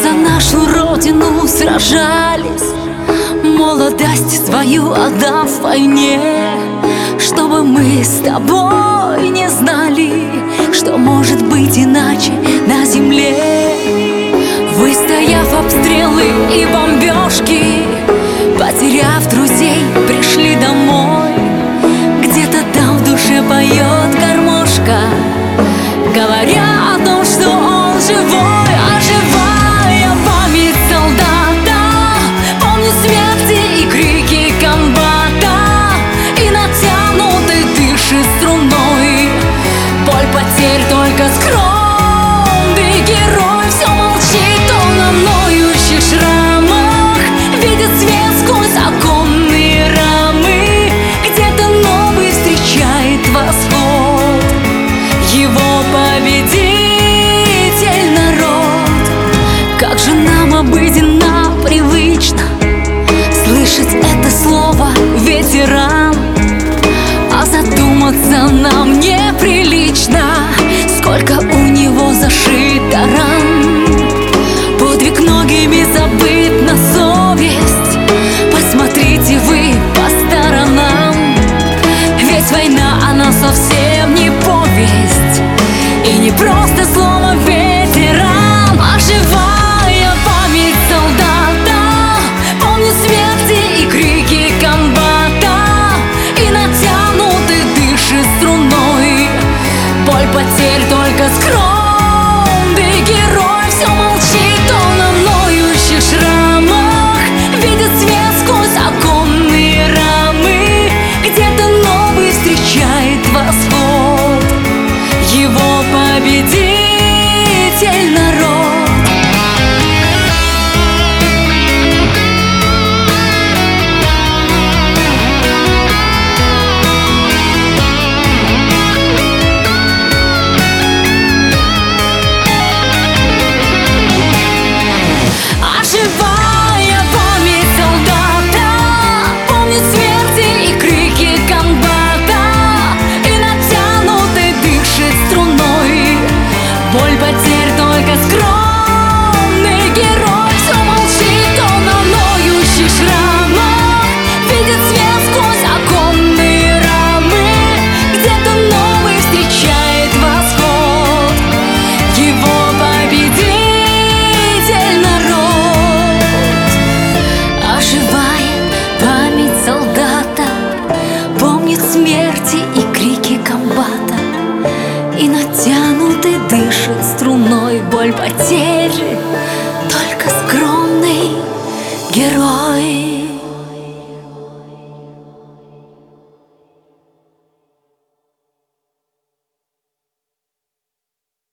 За нашу родину сражались, молодость свою отдав войне, чтобы мы с тобой не знали, что может быть иначе на земле. Выстояв обстрелы и бомбежки, потеряв друзей, пришли домой. Где-то там в душе поет гармошка, говоря о том, что он живой. Оживая память солдата, помню смерти и крики комбата, и натянутый дышит струной боль потерь только скромный герой. Все молчит он о ноющих шрамах, видит свет сквозь оконные рамы. Где-то новый встречает восход, его победитель народ. Как же нам обыденно, привычно слышать это слово ветеран, а задуматься нам неприлично, сколько у него зашито ран. Подвиг многими забыт на совесть, посмотрите вы по сторонам, ведь война, она совсем не повесть и не просто слово ветеран. Оживая память солдата, помню смерти и крики комбата, и натянутый дышит струной боль потерь только скромный герой. Все молчит он о ноющих шрамах, видит свет сквозь оконные рамы. Где-то новый встречает восход, его победитель народ. Оживая память солдата, помню смерти и крики комбата, и натянутый дышит струной боль потерь только скромный герой. Все молчит он о ноющих шрамах, видит свет сквозь оконные рамы. Где-то новый встречает восход, его победитель народ. Оживая память солдата, помнит смерти и крики комбата, и натянутый дышит струной боль потерь